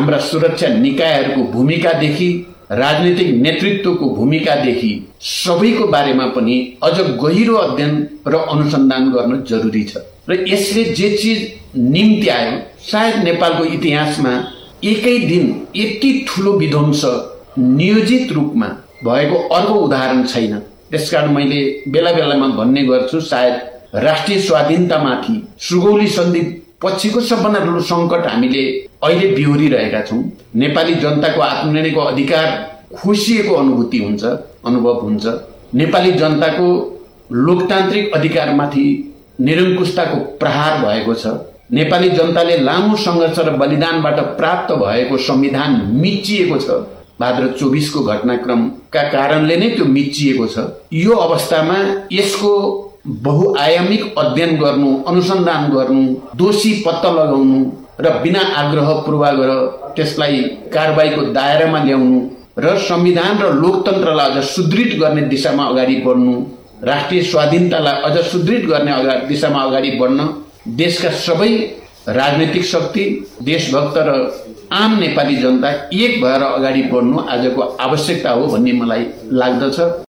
हाम्रा सुरक्षा निकायहरूको भूमिकादेखि राजनीतिक नेतृत्वको भूमिकादेखि सबैको बारेमा पनि अझ गहिरो अध्ययन र अनुसन्धान गर्न जरुरी छ र यसले जे चिज निम्ति आयो सायद नेपालको इतिहासमा एकै दिन यति ठुलो विध्वंस नियोजित रूपमा भएको अर्को उदाहरण छैन। त्यसकारण मैले बेला बेलामा भन्ने गर्छु सायद राष्ट्रिय स्वाधीनतामाथि सुगौली सन्धि पछिको सबभन्दा ठुलो सङ्कट हामीले अहिले बिहोरिरहेका छौँ। नेपाली जनताको आत्मनिर्णयको अधिकार खोसिएको अनुभव हुन्छ। नेपाली जनताको लोकतान्त्रिक अधिकारमाथि निरङ्कुशताको प्रहार भएको छ। नेपाली जनताले लामो सङ्घर्ष र बलिदानबाट प्राप्त भएको संविधान मिचिएको छ। भाद्र 24 को घटनाक्रमका कारणले नै त्यो मिचिएको छ। यो अवस्थामा यसको बहुआयामिक अध्ययन गर्नु, अनुसन्धान गर्नु, दोषी पत्ता लगाउनु र बिना आग्रह पूर्वाग्रह त्यसलाई कारबाहीको दायरामा ल्याउनु र संविधान र लोकतन्त्रलाई अझ सुदृढ गर्ने दिशामा अगाडि बढ्नु, राष्ट्रिय स्वाधीनतालाई अझ सुदृढ गर्ने दिशामा अगाडि बढ्न देशका सबै राजनीतिक शक्ति, देशभक्त र आम नेपाली जनता एक भएर अगाडि बढ्नु आजको आवश्यकता हो भन्ने मलाई लाग्दछ।